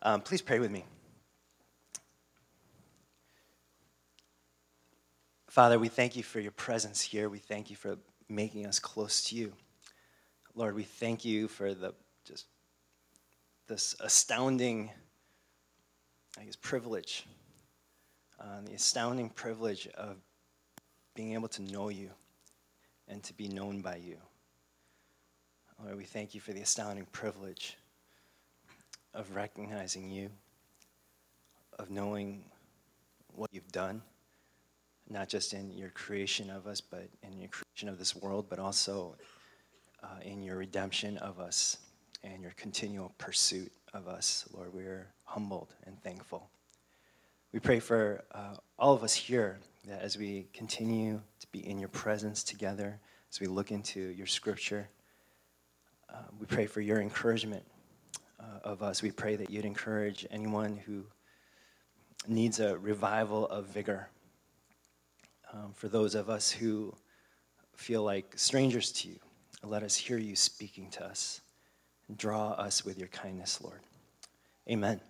Please pray with me. Father, we thank you for your presence here. We thank you for making us close to you. Lord, we thank you for this astounding, privilege, the astounding privilege of being able to know you and to be known by you. Lord, we thank you for the astounding privilege of recognizing you, of knowing what you've done, not just in your creation of us, but in your creation of this world, but also in your redemption of us and your continual pursuit of us. Lord, we are humbled and thankful. We pray for all of us here that as we continue to be in your presence together, as we look into your scripture, we pray for your encouragement of us. We pray that you'd encourage anyone who needs a revival of vigor. For those of us who feel like strangers to you, let us hear you speaking to us. Draw us with your kindness, Lord. Amen.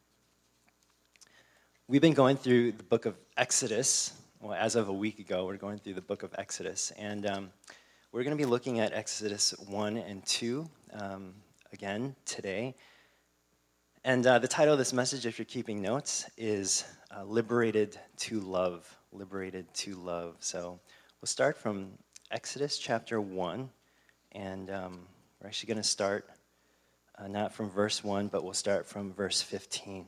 We've been going through the book of Exodus. Well, as of a week ago, we're going through the book of Exodus. And we're going to be looking at Exodus 1 and 2 again today. And the title of this message, if you're keeping notes, is Liberated to Love. Liberated to Love. So we'll start from Exodus chapter 1. And we're actually going to start not from verse 1, but we'll start from verse 15.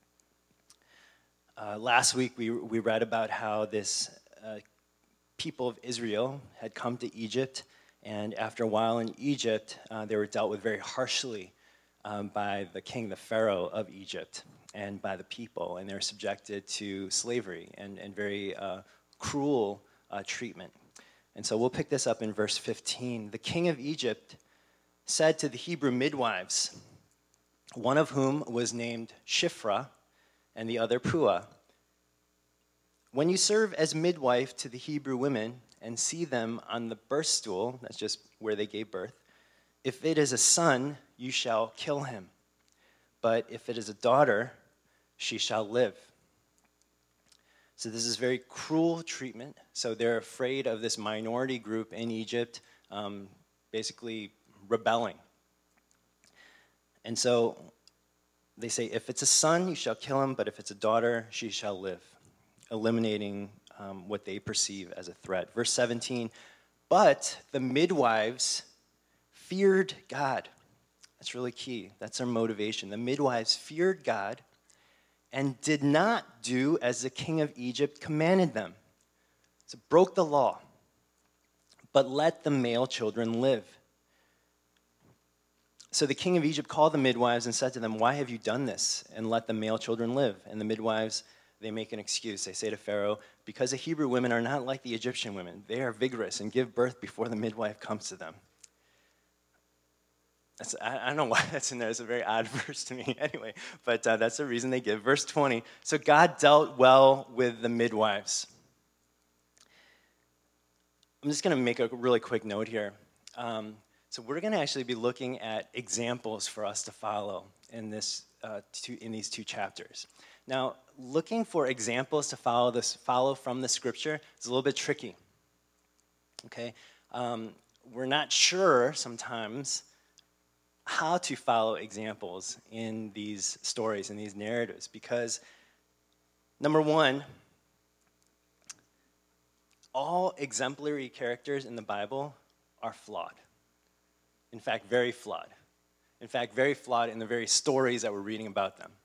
Last week we read about how this people of Israel had come to Egypt, and after a while in Egypt, they were dealt with very harshly by the king, the Pharaoh of Egypt, and by the people, and they were subjected to slavery and very cruel treatment. And so we'll pick this up in verse 15. The king of Egypt said to the Hebrew midwives, one of whom was named Shiphrah and the other Puah, when you serve as midwife to the Hebrew women and see them on the birth stool, that's just where they gave birth, if it is a son, you shall kill him. But if it is a daughter, she shall live. So this is very cruel treatment. So they're afraid of this minority group in Egypt basically rebelling. And so they say, if it's a son, you shall kill him, but if it's a daughter, she shall live, eliminating what they perceive as a threat. Verse 17, but the midwives feared God. That's really key. That's our motivation. The midwives feared God and did not do as the king of Egypt commanded them. So broke the law, but let the male children live. So the king of Egypt called the midwives and said to them, why have you done this and let the male children live? And the midwives, they make an excuse. They say to Pharaoh, because the Hebrew women are not like the Egyptian women. They are vigorous and give birth before the midwife comes to them. I don't know why that's in there. It's a very odd verse to me anyway, but that's the reason they give. Verse 20, so God dealt well with the midwives. I'm just going to make a really quick note here. So we're going to actually be looking at examples for us to follow in these two chapters. Now, looking for examples to follow from the scripture is a little bit tricky. Okay, we're not sure sometimes how to follow examples in these stories, in these narratives, because number one, all exemplary characters in the Bible are flawed. In fact, very flawed. In fact, very flawed in the very stories that we're reading about them.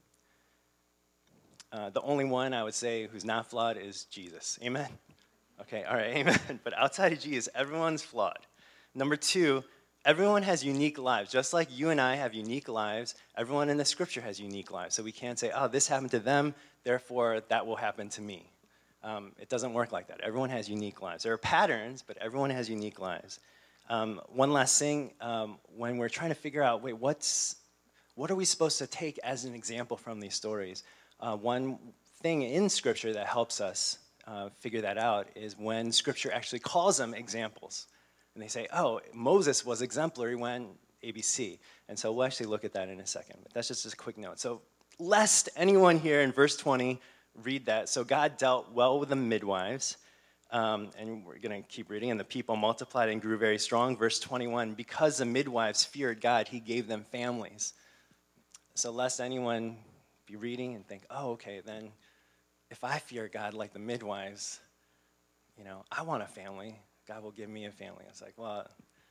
The only one I would say who's not flawed is Jesus. Amen? Okay, all right, amen. But outside of Jesus, everyone's flawed. Number two, everyone has unique lives. Just like you and I have unique lives, everyone in the scripture has unique lives. So we can't say, oh, this happened to them, therefore that will happen to me. It doesn't work like that. Everyone has unique lives. There are patterns, but everyone has unique lives. One last thing, when we're trying to figure out, what are we supposed to take as an example from these stories? One thing in Scripture that helps us figure that out is when Scripture actually calls them examples. And they say, oh, Moses was exemplary when ABC. And so we'll actually look at that in a second. But that's just a quick note. So lest anyone here in verse 20 read that. So God dealt well with the midwives. And we're going to keep reading. And the people multiplied and grew very strong. Verse 21, because the midwives feared God, he gave them families. So lest anyone be reading and think, oh, okay, then if I fear God like the midwives, I want a family. God will give me a family. It's like, well,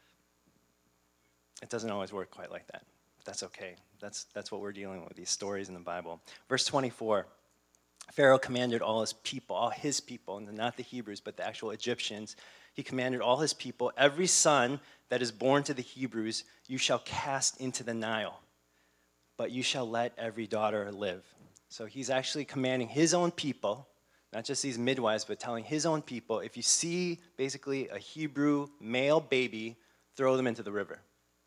it doesn't always work quite like that. That's okay. That's what we're dealing with, these stories in the Bible. Verse 24, Pharaoh commanded all his people, and not the Hebrews, but the actual Egyptians. He commanded all his people, every son that is born to the Hebrews, you shall cast into the Nile, but you shall let every daughter live. So he's actually commanding his own people, not just these midwives, but telling his own people, if you see basically a Hebrew male baby, throw them into the river.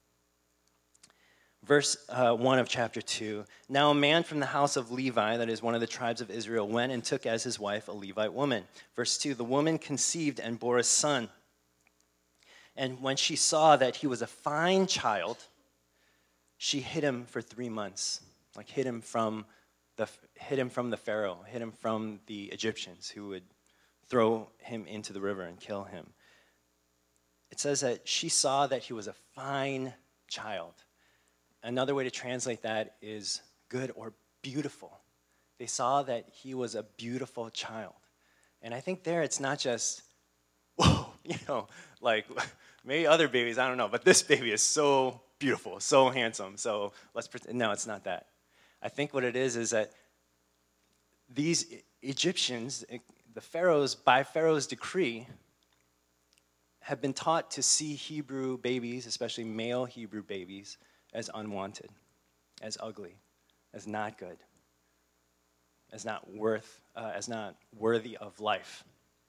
Verse 1 of chapter 2, now a man from the house of Levi, that is one of the tribes of Israel, went and took as his wife a Levite woman. Verse 2, the woman conceived and bore a son. And when she saw that he was a fine child, she hid him for 3 months, like hid him from the Pharaoh, hid him from the Egyptians who would throw him into the river and kill him. It says that she saw that he was a fine child. Another way to translate that is good or beautiful. They saw that he was a beautiful child. And I think there it's not just, whoa, like maybe other babies, I don't know, but this baby is so beautiful, so handsome, so let's pretend. No, it's not that. I think what it is that these Egyptians, the pharaohs, by Pharaoh's decree, have been taught to see Hebrew babies, especially male Hebrew babies, as unwanted, as ugly, as not good, as not worthy of life.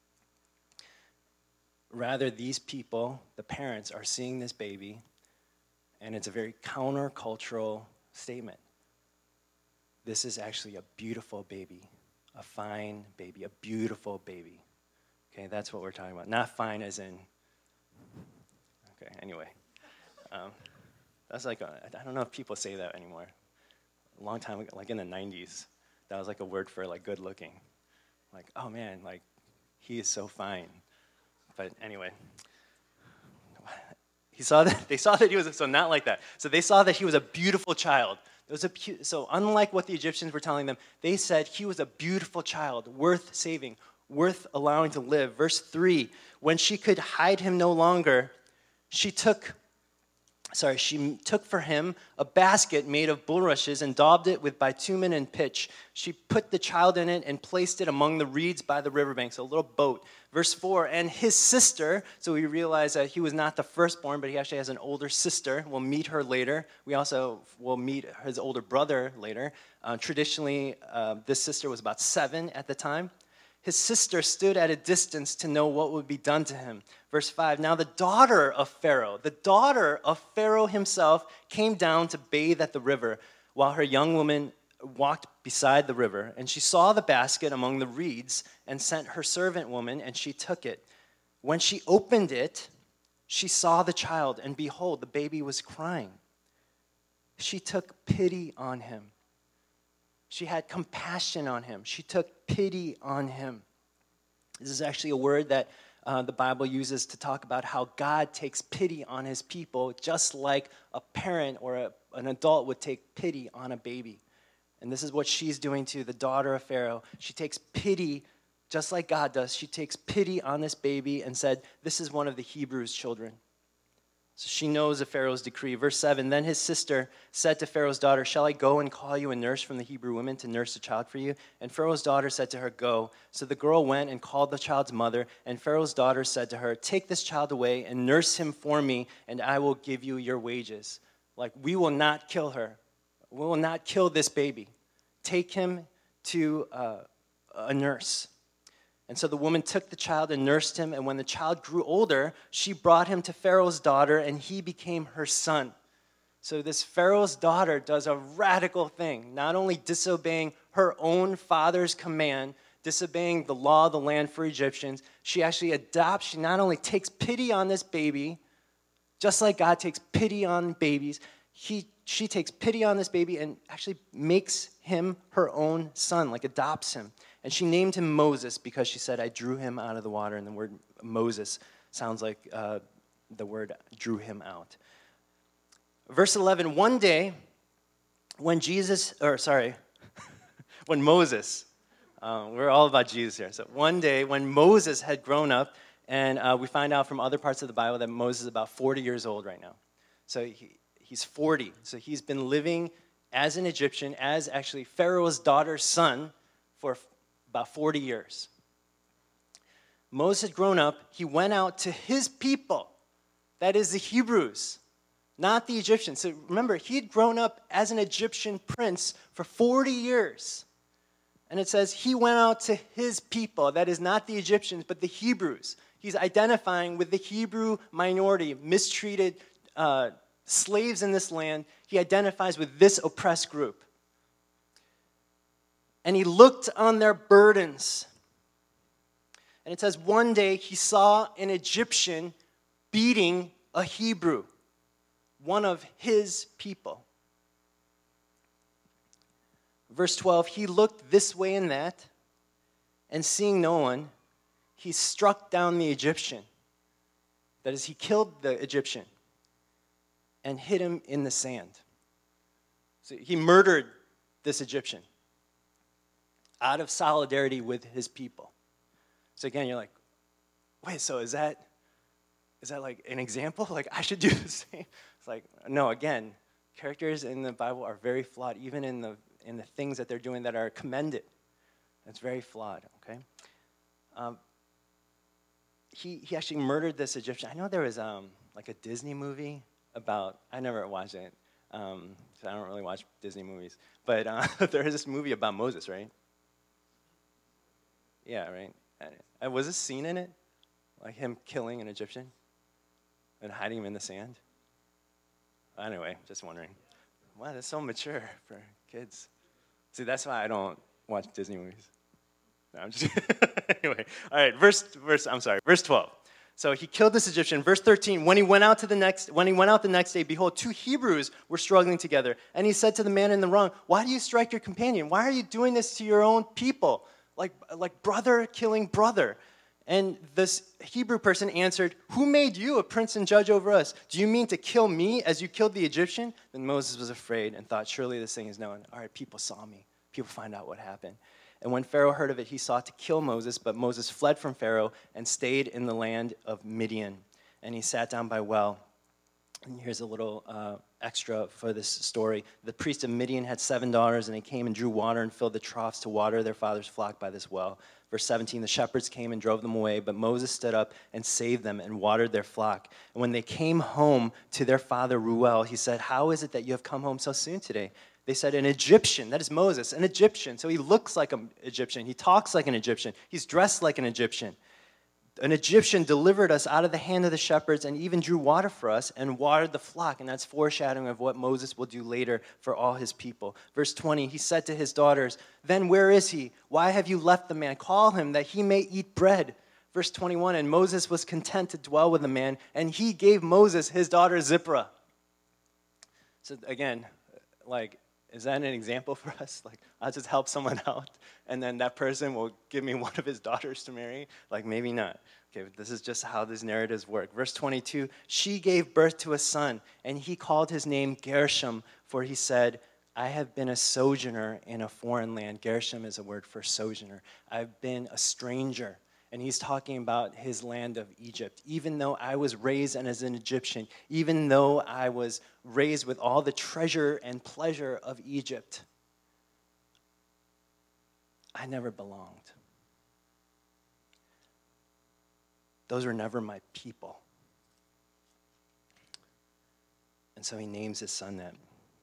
Rather, these people, the parents, are seeing this baby, and it's a very countercultural statement. This is actually a beautiful baby, a fine baby, a beautiful baby. Okay, that's what we're talking about. Not fine as in, okay, anyway. That's like, I don't know if people say that anymore. A long time ago, like in the 90s, that was like a word for like good looking. Like, oh man, like he is so fine. But anyway, they saw that he was, so not like that. So they saw that he was a beautiful child. So unlike what the Egyptians were telling them, they said he was a beautiful child, worth saving, worth allowing to live. Verse 3, when she could hide him no longer, she took for him a basket made of bulrushes and daubed it with bitumen and pitch. She put the child in it and placed it among the reeds by the riverbank, so a little boat. Verse 4, and his sister, so we realize that he was not the firstborn, but he actually has an older sister. We'll meet her later. We also will meet his older brother later. Traditionally, this sister was about 7 at the time. His sister stood at a distance to know what would be done to him. Verse 5, now the daughter of Pharaoh himself came down to bathe at the river while her young woman walked beside the river. And she saw the basket among the reeds and sent her servant woman, and she took it. When she opened it, she saw the child, and behold, the baby was crying. She took pity on him. She had compassion on him. She took pity on him. This is actually a word that the Bible uses to talk about how God takes pity on his people, just like a parent or an adult would take pity on a baby. And this is what she's doing to the daughter of Pharaoh. She takes pity, just like God does. She takes pity on this baby and said, this is one of the Hebrews' children. So she knows of Pharaoh's decree. Verse 7, then his sister said to Pharaoh's daughter, shall I go and call you a nurse from the Hebrew women to nurse the child for you? And Pharaoh's daughter said to her, go. So the girl went and called the child's mother, and Pharaoh's daughter said to her, take this child away and nurse him for me, and I will give you your wages. Like, we will not kill her. We will not kill this baby. Take him to a nurse. And so the woman took the child and nursed him, and when the child grew older, she brought him to Pharaoh's daughter, and he became her son. So this Pharaoh's daughter does a radical thing, not only disobeying her own father's command, disobeying the law of the land for Egyptians, she actually adopts, she not only takes pity on this baby, just like God takes pity on babies, she takes pity on this baby and actually makes him her own son, like adopts him. And she named him Moses because she said, I drew him out of the water. And the word Moses sounds like the word drew him out. Verse 11, one day when when Moses, we're all about Jesus here. So one day when Moses had grown up, and we find out from other parts of the Bible that Moses is about 40 years old right now. So he's 40. So he's been living as an Egyptian, as actually Pharaoh's daughter's son for about 40 years. Moses had grown up. He went out to his people, that is the Hebrews, not the Egyptians. So remember, he had grown up as an Egyptian prince for 40 years. And it says he went out to his people, that is not the Egyptians, but the Hebrews. He's identifying with the Hebrew minority, mistreated slaves in this land. He identifies with this oppressed group. And he looked on their burdens. And it says one day he saw an Egyptian beating a Hebrew, one of his people. Verse 12, he looked this way and that, and seeing no one, he struck down the Egyptian. That is, he killed the Egyptian and hid him in the sand. So he murdered this Egyptian out of solidarity with his people. So again, you're like, wait, so is that like an example? Like I should do the same? It's like, no, again, characters in the Bible are very flawed, even in the things that they're doing that are commended. It's very flawed, okay? He actually murdered this Egyptian. I know there was like a Disney movie about, I never watched it, so I don't really watch Disney movies, but there is this movie about Moses, right? Yeah, right? Was this scene in it? Like him killing an Egyptian and hiding him in the sand? Anyway, just wondering. Wow, that's so mature for kids. See, that's why I don't watch Disney movies. No, I'm just anyway. All right, verse 12. So he killed this Egyptian. Verse 13, when he went out the next day, behold, two Hebrews were struggling together. And he said to the man in the wrong, why do you strike your companion? Why are you doing this to your own people? Like brother killing brother. And this Hebrew person answered, who made you a prince and judge over us? Do you mean to kill me as you killed the Egyptian? Then Moses was afraid and thought, surely this thing is known. All right, people saw me. People find out what happened. And when Pharaoh heard of it, he sought to kill Moses, but Moses fled from Pharaoh and stayed in the land of Midian. And he sat down by a well. And here's a little extra for this story. The priest of Midian had 7 daughters, and they came and drew water and filled the troughs to water their father's flock by this well. Verse 17, the shepherds came and drove them away, but Moses stood up and saved them and watered their flock. And when they came home to their father Reuel, he said, how is it that you have come home so soon today? They said, an Egyptian, that is Moses, an Egyptian. So he looks like an Egyptian. He talks like an Egyptian. He's dressed like an Egyptian. An Egyptian delivered us out of the hand of the shepherds and even drew water for us and watered the flock. And that's foreshadowing of what Moses will do later for all his people. Verse 20, he said to his daughters, then where is he? Why have you left the man? Call him that he may eat bread. Verse 21, and Moses was content to dwell with the man, and he gave Moses his daughter Zipporah. So again, like, is that an example for us? Like, I'll just help someone out, and then that person will give me one of his daughters to marry? Like, maybe not. Okay, but this is just how these narratives work. Verse 22, she gave birth to a son, and he called his name Gershom, for he said, I have been a sojourner in a foreign land. Gershom is a word for sojourner. I've been a stranger. And he's talking about his land of Egypt. Even though I was raised as an Egyptian, even though I was raised with all the treasure and pleasure of Egypt, I never belonged. Those were never my people. And so he names his son that.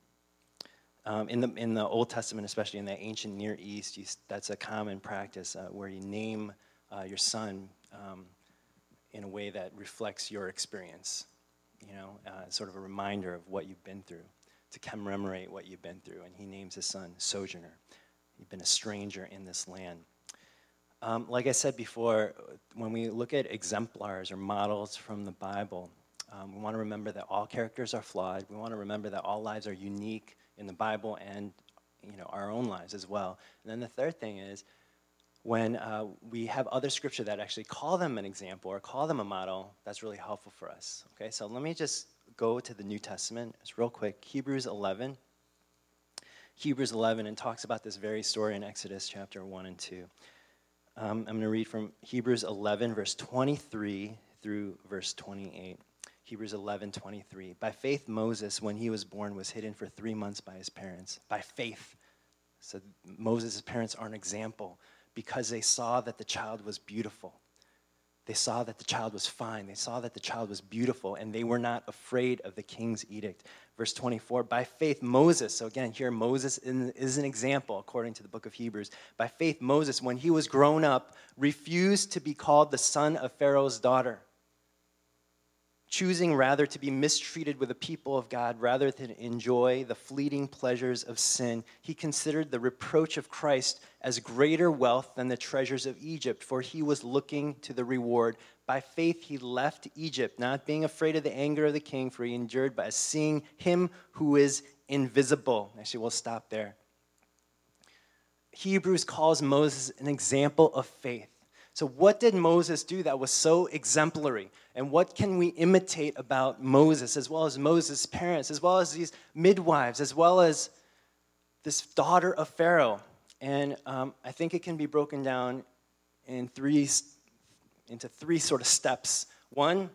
In the Old Testament, especially in the ancient Near East, that's a common practice where you name your son in a way that reflects your experience, sort of a reminder of what you've been through, to commemorate what you've been through. And he names his son Sojourner. You've been a stranger in this land. Like I said before, when we look at exemplars or models from the Bible, We want to remember that all characters are flawed. We want to remember that all lives are unique in the Bible and our own lives as well. And then the third thing is when we have other scripture that actually call them an example or call them a model, that's really helpful for us. Okay, so let me just go to the New Testament just real quick. Hebrews 11, and talks about this very story in Exodus chapter 1 and 2. I'm going to read from Hebrews 11, verse 23 through verse 28. Hebrews 11:23. By faith, Moses, when he was born, was hidden for 3 months by his parents. By faith. So Moses' parents are an example because they saw that the child was beautiful. They saw that the child was fine. They saw that the child was beautiful, and they were not afraid of the king's edict. Verse 24, by faith, Moses, so again, here Moses is an example according to the book of Hebrews. By faith, Moses, when he was grown up, refused to be called the son of Pharaoh's daughter, choosing rather to be mistreated with the people of God rather than enjoy the fleeting pleasures of sin. He considered the reproach of Christ as greater wealth than the treasures of Egypt, for he was looking to the reward. By faith he left Egypt, not being afraid of the anger of the king, for he endured by seeing him who is invisible. Actually, we'll stop there. Hebrews calls Moses an example of faith. So what did Moses do that was so exemplary? And what can we imitate about Moses, as well as Moses' parents, as well as these midwives, as well as this daughter of Pharaoh? And I think it can be broken down into three sort of steps. One,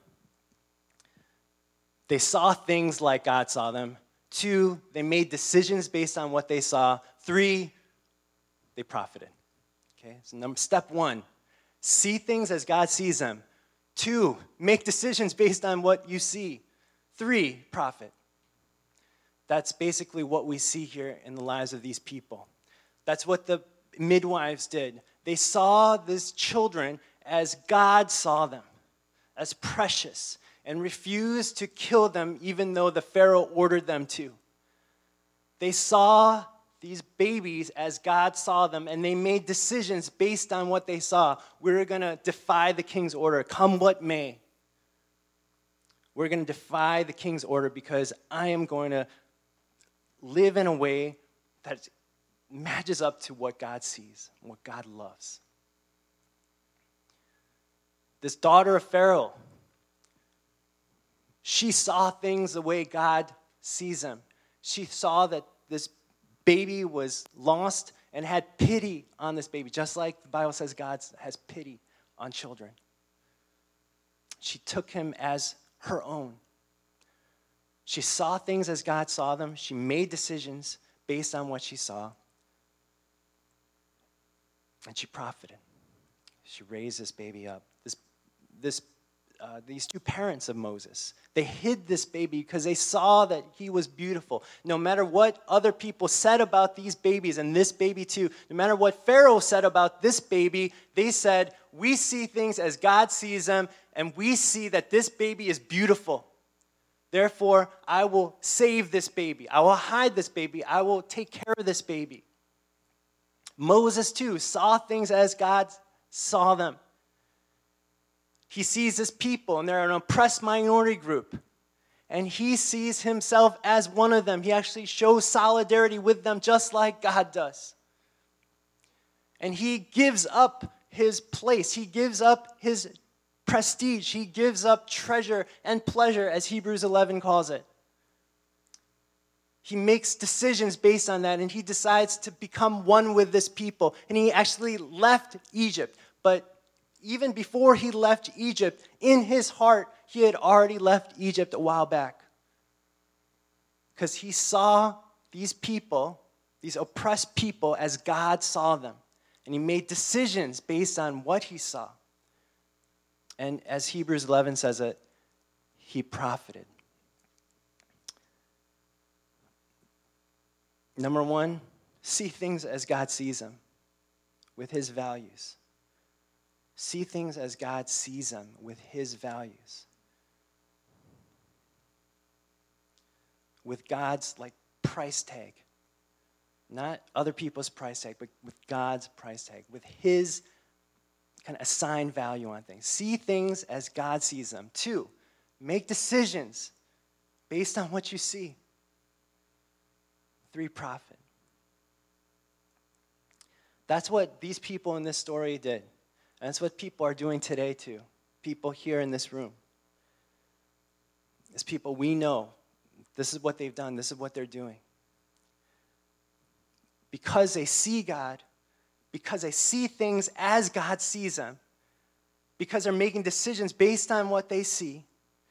they saw things like God saw them. Two, they made decisions based on what they saw. Three, they profited. Okay, so step one, see things as God sees them. 2, make decisions based on what you see. 3, profit. That's basically what we see here in the lives of these people. That's what the midwives did. They saw these children as God saw them, as precious, and refused to kill them even though the Pharaoh ordered them to. They saw these babies as God saw them, and they made decisions based on what they saw. We're going to defy the king's order, come what may. We're going to defy the king's order because I am going to live in a way that matches up to what God sees, and what God loves. This daughter of Pharaoh, she saw things the way God sees them. She saw that this baby was lost and had pity on this baby, just like the Bible says God has pity on children. She took him as her own. She saw things as God saw them. She made decisions based on what she saw. And she profited. She raised this baby up. These two parents of Moses, they hid this baby because they saw that he was beautiful. No matter what other people said about these babies, and this baby too, no matter what Pharaoh said about this baby, they said, we see things as God sees them, and we see that this baby is beautiful. Therefore, I will save this baby. I will hide this baby. I will take care of this baby. Moses too saw things as God saw them. He sees his people, and they're an oppressed minority group. And he sees himself as one of them. He actually shows solidarity with them just like God does. And he gives up his place. He gives up his prestige. He gives up treasure and pleasure, as Hebrews 11 calls it. He makes decisions based on that, and he decides to become one with this people. And he actually left Egypt. But even before he left Egypt, in his heart, he had already left Egypt a while back. Because he saw these people, these oppressed people, as God saw them. And he made decisions based on what he saw. And as Hebrews 11 says it, he profited. Number 1, see things as God sees them, with his values. See things as God sees them with his values. With God's price tag. Not other people's price tag, but with God's price tag. With his kind of assigned value on things. See things as God sees them. 2, Make decisions based on what you see. 3 prophet. That's what these people in this story did. And that's what people are doing today too. People here in this room. As people we know, this is what they've done, this is what they're doing. Because they see God, because they see things as God sees them, because they're making decisions based on what they see.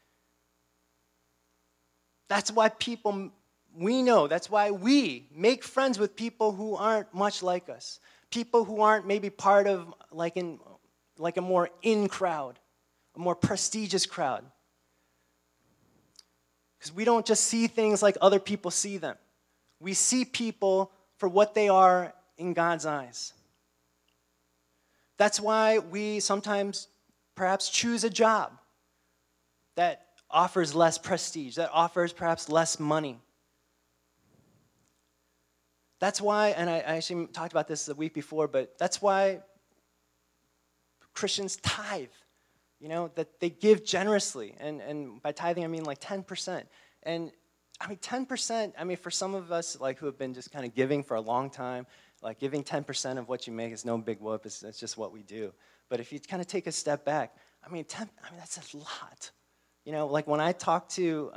That's why we know, that's why we make friends with people who aren't much like us. People who aren't maybe part of like a more in crowd, a more prestigious crowd. Because we don't just see things like other people see them. We see people for what they are in God's eyes. That's why we sometimes perhaps choose a job that offers less prestige, that offers perhaps less money. That's why, and I actually talked about this the week before, but that's why Christians tithe, that they give generously. And by tithing, I mean like 10%. And I mean, 10%, for some of us like who have been just kind of giving for a long time, like giving 10% of what you make is no big whoop. It's just what we do. But if you kind of take a step back, that's a lot. Like when I've talked to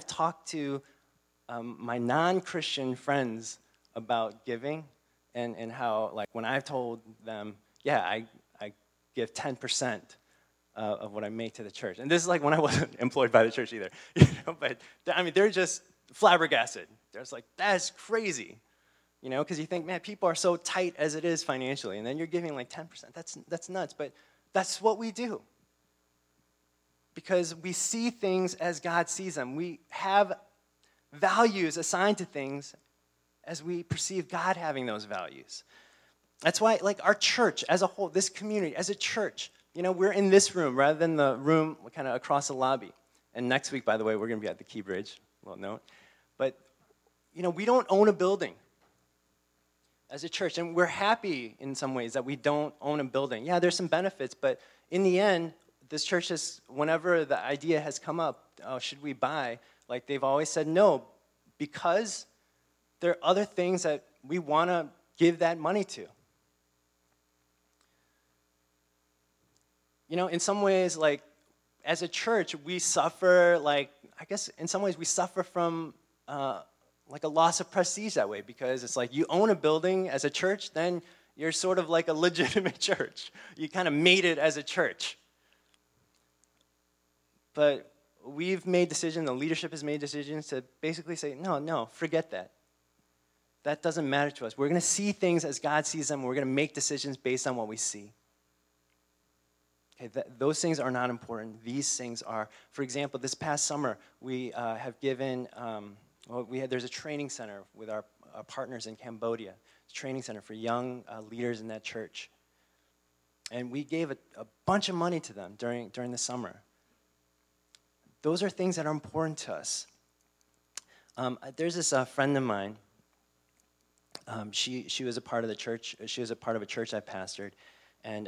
my non-Christian friends about giving and how, like, when I've told them, I give 10% of what I make to the church. And this is like when I wasn't employed by the church either. But, they're just flabbergasted. They're just like, that's crazy. Because you think, man, people are so tight as it is financially, and then you're giving like 10%. That's nuts, but that's what we do. Because we see things as God sees them. We have values assigned to things as we perceive God having those values. That's why, like, our church as a whole, this community, as a church, we're in this room rather than the room kind of across the lobby. And next week, by the way, we're going to be at the Key Bridge. Well, no. But, we don't own a building as a church. And we're happy in some ways that we don't own a building. Yeah, there's some benefits, but in the end, this church has, whenever the idea has come up, should we buy? Like, they've always said no, because there are other things that we want to give that money to. In some ways, like, as a church, we suffer, like, I guess in some ways we suffer from, like, a loss of prestige that way, because it's like you own a building as a church, then you're sort of like a legitimate church. You kind of made it as a church. But we've made decisions, the leadership has made decisions to basically say, no, forget that. That doesn't matter to us. We're going to see things as God sees them. We're going to make decisions based on what we see. Okay, those things are not important. These things are. For example, this past summer, we have given, there's a training center with our partners in Cambodia. It's a training center for young leaders in that church. And we gave a bunch of money to them during the summer. Those are things that are important to us. There's this friend of mine. She was a part of the church. She was a part of a church I pastored, and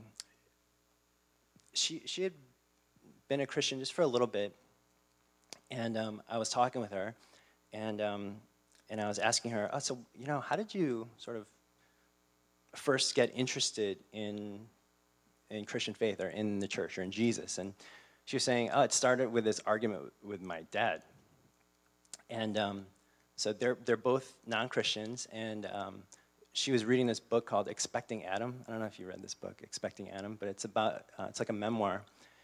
she had been a Christian just for a little bit. And I was talking with her, and I was asking her, so how did you sort of first get interested in Christian faith or in the church or in Jesus? And she was saying, it started with this argument with my dad. And so they're both non-Christians, and she was reading this book called Expecting Adam. I don't know if you read this book, Expecting Adam, but it's about, it's like a memoir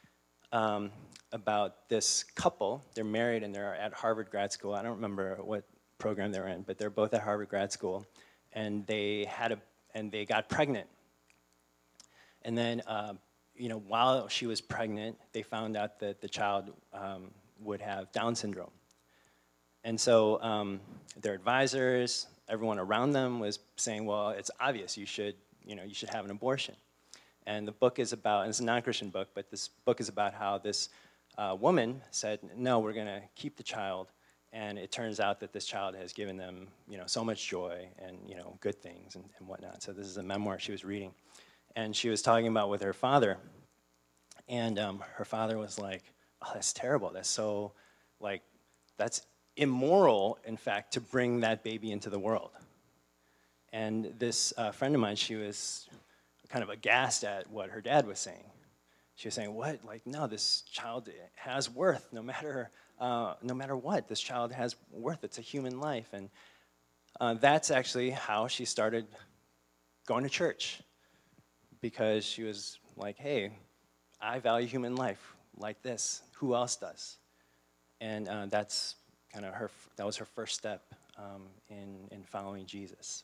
about this couple. They're married and they're at Harvard grad school. I don't remember what program they were in, but they're both at Harvard grad school, and they got pregnant. And then, while she was pregnant, they found out that the child would have Down syndrome. And so their advisors, everyone around them was saying, well, it's obvious you should have an abortion. And the book is about, and it's a non-Christian book, but this book is about how this woman said, no, we're going to keep the child. And it turns out that this child has given them, so much joy and, good things and whatnot. So this is a memoir she was reading. And she was talking about with her father. And her father was like, oh, that's terrible. That's so, like, that's immoral, in fact, to bring that baby into the world. And this friend of mine, she was kind of aghast at what her dad was saying. She was saying, what? Like, no, this child has worth no matter what. This child has worth. It's a human life. And that's actually how she started going to church, because she was like, hey, I value human life like this. Who else does? And that's kind of that was her first step in following Jesus.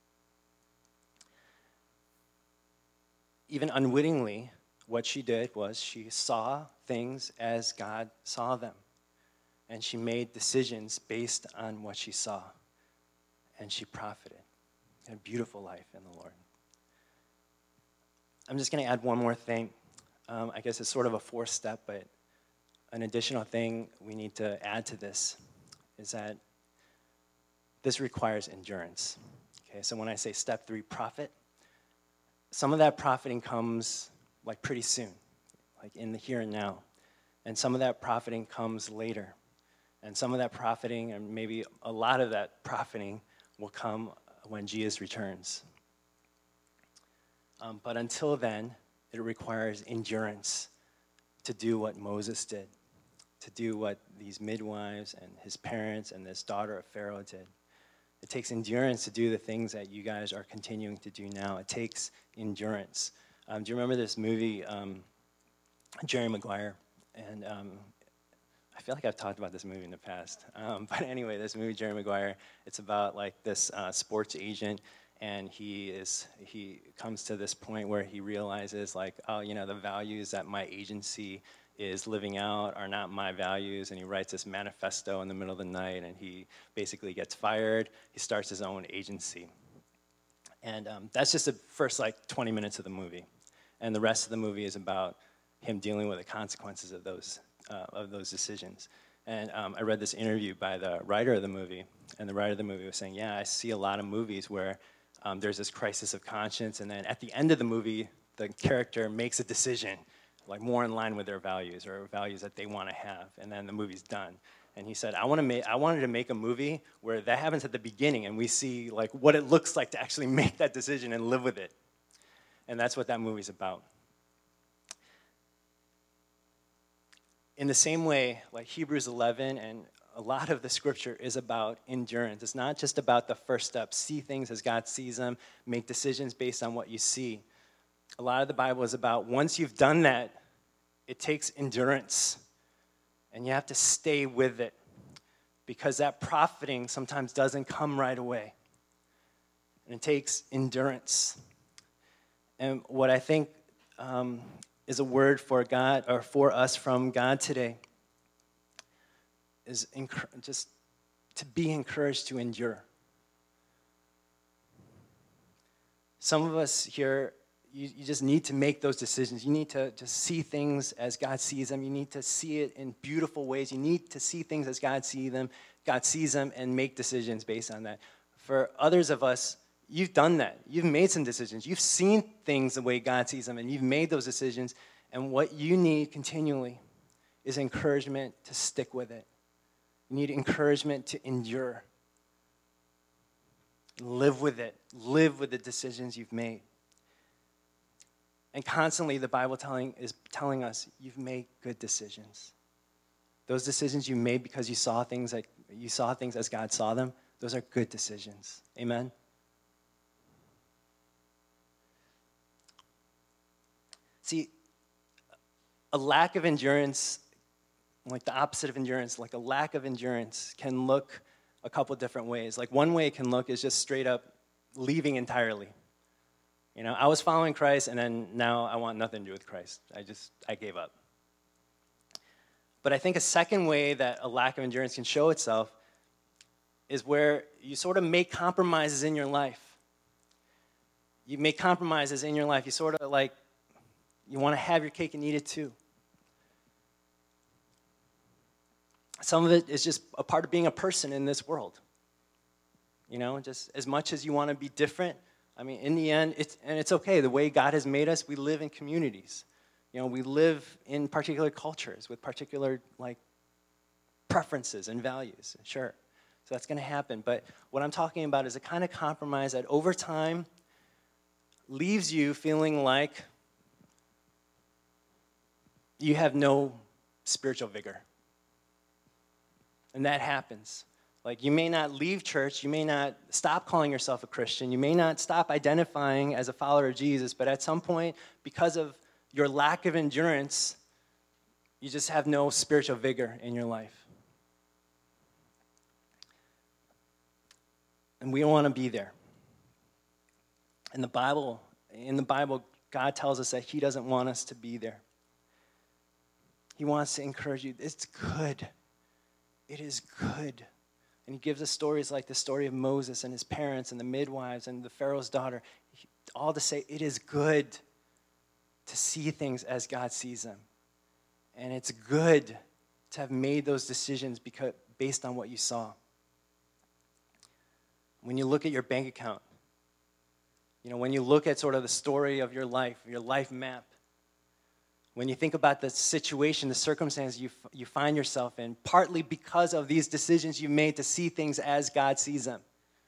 Even unwittingly, what she did was she saw things as God saw them. And she made decisions based on what she saw. And she profited. A beautiful life in the Lord. I'm just going to add one more thing. I guess it's sort of a fourth step, but an additional thing we need to add to this is that this requires endurance. Okay, so when I say step 3, profit, some of that profiting comes like pretty soon, like in the here and now. And some of that profiting comes later. And some of that profiting, and maybe a lot of that profiting, will come when Jesus returns. But until then, it requires endurance to do what Moses did, to do what these midwives and his parents and this daughter of Pharaoh did. It takes endurance to do the things that you guys are continuing to do now. It takes endurance. Do you remember this movie, Jerry Maguire? And I feel like I've talked about this movie in the past. But anyway, this movie, Jerry Maguire, it's about like this sports agent, and he comes to this point where he realizes, like, oh, the values that my agency is living out are not my values, and he writes this manifesto in the middle of the night, and he basically gets fired. He starts his own agency. And that's just the first, 20 minutes of the movie. And the rest of the movie is about him dealing with the consequences of those decisions. And I read this interview by the writer of the movie, and the writer of the movie was saying, yeah, I see a lot of movies where there's this crisis of conscience, and then at the end of the movie, the character makes a decision, like more in line with their values or values that they want to have, and then the movie's done. And he said, I wanted to make a movie where that happens at the beginning, and we see like what it looks like to actually make that decision and live with it. And that's what that movie's about. In the same way, like Hebrews 11 and a lot of the scripture is about endurance. It's not just about the first step. See things as God sees them. Make decisions based on what you see. A lot of the Bible is about once you've done that, it takes endurance. And you have to stay with it. Because that profiting sometimes doesn't come right away. And it takes endurance. And what I think is a word for God, or for us from God today, is just to be encouraged to endure. Some of us here, you just need to make those decisions. You need to just see things as God sees them. You need to see it in beautiful ways. You need to see things as God sees them, and make decisions based on that. For others of us, you've done that. You've made some decisions. You've seen things the way God sees them, and you've made those decisions. And what you need continually is encouragement to stick with it. You need encouragement to endure. Live with it. Live with the decisions you've made. And constantly the Bible is telling us you've made good decisions. Those decisions you made because you saw things as God saw them, those are good decisions. Amen? See, a lack of endurance, like the opposite of endurance, like a lack of endurance can look a couple different ways. Like one way it can look is just straight up leaving entirely. I was following Christ, and then now I want nothing to do with Christ. I gave up. But I think a second way that a lack of endurance can show itself is where you sort of make compromises in your life. You make compromises in your life. You sort of you want to have your cake and eat it too. Some of it is just a part of being a person in this world. Just as much as you want to be different, in the end, it's okay. The way God has made us, we live in communities. We live in particular cultures with particular, preferences and values, sure. So that's going to happen. But what I'm talking about is a kind of compromise that over time leaves you feeling like you have no spiritual vigor. And that happens. You may not leave church, you may not stop calling yourself a Christian, you may not stop identifying as a follower of Jesus, but at some point, because of your lack of endurance, you just have no spiritual vigor in your life. And we don't want to be there. In the Bible, God tells us that he doesn't want us to be there. He wants to encourage you. It's good. It is good. And he gives us stories like the story of Moses and his parents and the midwives and the Pharaoh's daughter, all to say it is good to see things as God sees them. And it's good to have made those decisions based on what you saw. When you look at your bank account, when you look at sort of the story of your life map, when you think about the situation, the circumstance you find yourself in, partly because of these decisions you made to see things as God sees them.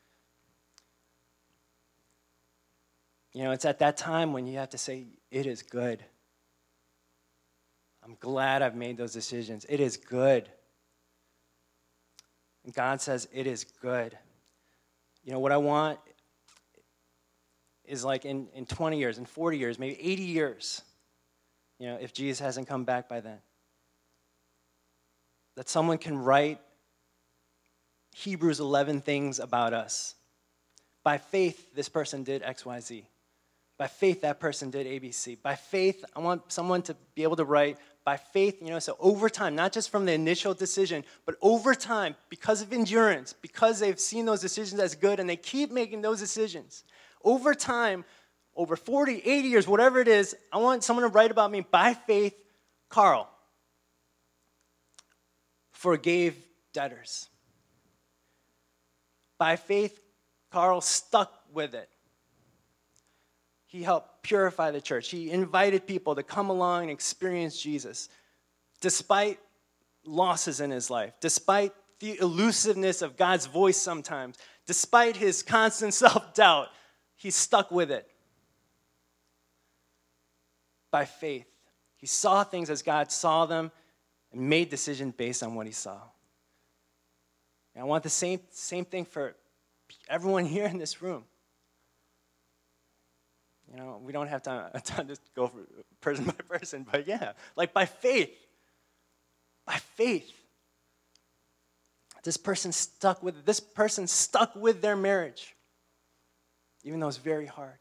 It's at that time when you have to say, it is good. I'm glad I've made those decisions. It is good. And God says, it is good. What I want is in 20 years, in 40 years, maybe 80 years, if Jesus hasn't come back by then, that someone can write Hebrews 11 things about us. By faith, this person did X, Y, Z. By faith, that person did ABC. By faith, I want someone to be able to write, by faith, so over time, not just from the initial decision, but over time, because of endurance, because they've seen those decisions as good and they keep making those decisions, over time, over 40, 80 years, whatever it is, I want someone to write about me, by faith, Carl forgave debtors. By faith, Carl stuck with it. He helped purify the church. He invited people to come along and experience Jesus, despite losses in his life, despite the elusiveness of God's voice sometimes, despite his constant self-doubt, he stuck with it. By faith. He saw things as God saw them and made decisions based on what he saw. And I want the same thing for everyone here in this room. We don't have time to go for person by person, but yeah, by faith. By faith. This person stuck with their marriage, even though it's very hard.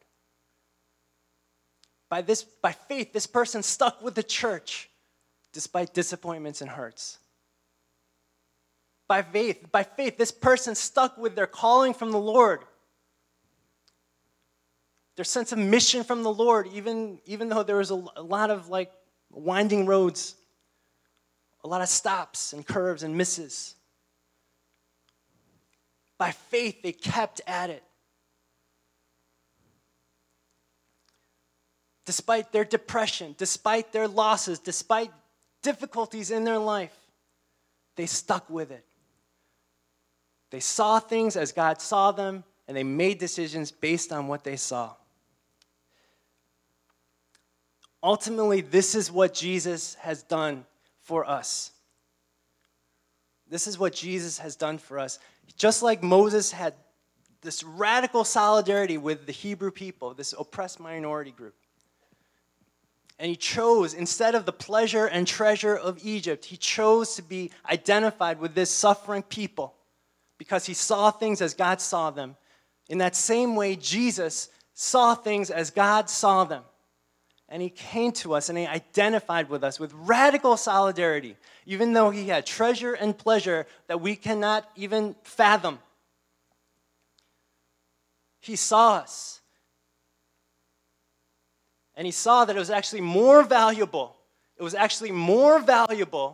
By faith, this person stuck with the church, despite disappointments and hurts. By faith, this person stuck with their calling from the Lord, their sense of mission from the Lord, even though there was a lot of winding roads, a lot of stops and curves and misses. By faith, they kept at it. Despite their depression, despite their losses, despite difficulties in their life, they stuck with it. They saw things as God saw them, and they made decisions based on what they saw. Ultimately, this is what Jesus has done for us. This is what Jesus has done for us. Just like Moses had this radical solidarity with the Hebrew people, this oppressed minority group. And he chose, instead of the pleasure and treasure of Egypt, he chose to be identified with this suffering people because he saw things as God saw them. In that same way, Jesus saw things as God saw them. And he came to us and he identified with us with radical solidarity, even though he had treasure and pleasure that we cannot even fathom. He saw us. And he saw that it was actually more valuable. It was actually more valuable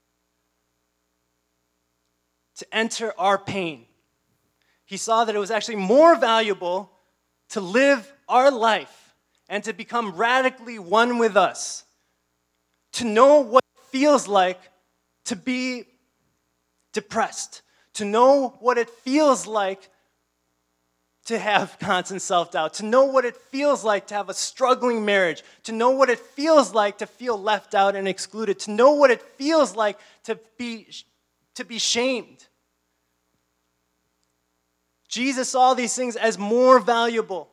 to enter our pain. He saw that it was actually more valuable to live our life and to become radically one with us to know what it feels like to be depressed, to know what it feels like to have constant self-doubt, to know what it feels like to have a struggling marriage, to know what it feels like to feel left out and excluded, to know what it feels like to be shamed. Jesus saw these things as more valuable.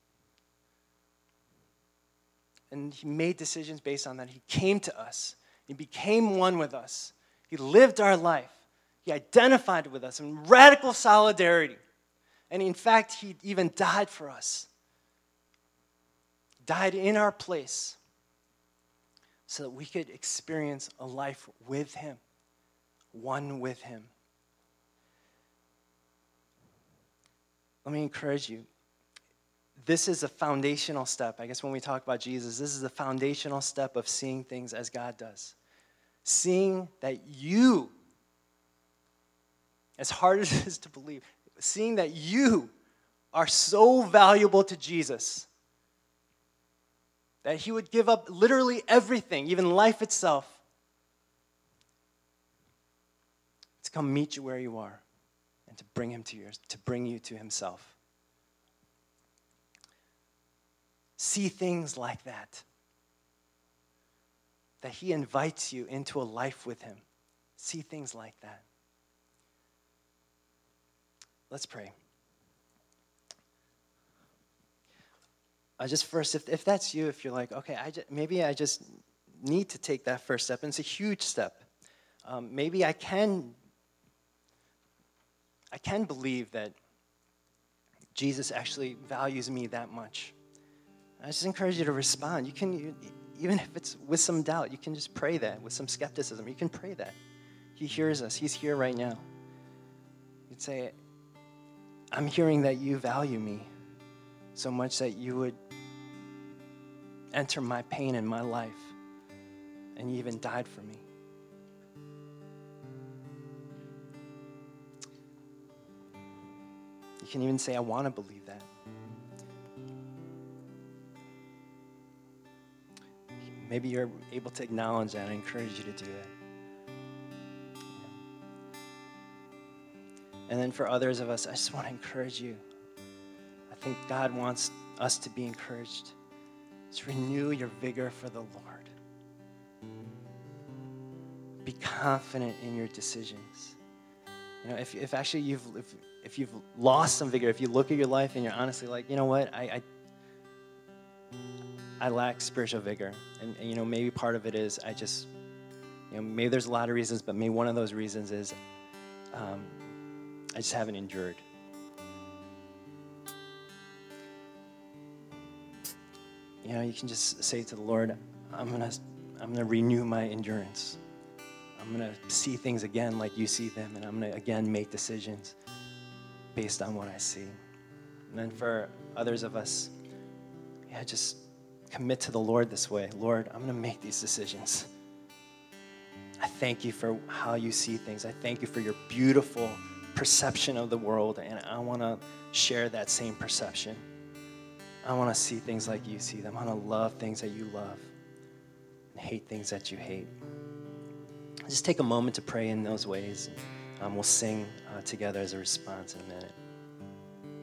And he made decisions based on that. He came to us. He became one with us. He lived our life. He identified with us in radical solidarity. And in fact, he even died for us. Died in our place so that we could experience a life with him, one with him. Let me encourage you. This is a foundational step. I guess when we talk about Jesus, this is a foundational step of seeing things as God does. Seeing that you, as hard as it is to believe, seeing that you are so valuable to Jesus that he would give up literally everything, even life itself, to come meet you where you are and to bring you to himself. See things like that he invites you into a life with him. See things like that. Let's pray. Just first, if that's you, if you're like, okay, maybe I just need to take that first step, and it's a huge step. Maybe I can believe that Jesus actually values me that much. I just encourage you to respond. Even if it's with some doubt, you can just pray that. With some skepticism, you can pray that. He hears us. He's here right now. You'd say, I'm hearing that you value me so much that you would enter my pain in my life, and you even died for me. You can even say, I want to believe that. Maybe you're able to acknowledge that. I encourage you to do that. And then for others of us, I just want to encourage you. I think God wants us to be encouraged. To renew your vigor for the Lord. Be confident in your decisions. You know, if actually you've lost some vigor, if you look at your life and you're honestly like, you know what, I lack spiritual vigor. And you know, maybe part of it is maybe there's a lot of reasons, but maybe one of those reasons is I just haven't endured. You know, you can just say to the Lord, I'm gonna renew my endurance. I'm gonna see things again like you see them, and I'm gonna again make decisions based on what I see. And then for others of us, just commit to the Lord this way. Lord, I'm gonna make these decisions. I thank you for how you see things. I thank you for your beautiful perception of the world, and I want to share that same perception. I want to see things like you see them. I want to love things that you love and hate things that you hate. Just take a moment to pray in those ways. We'll sing together as a response in a minute.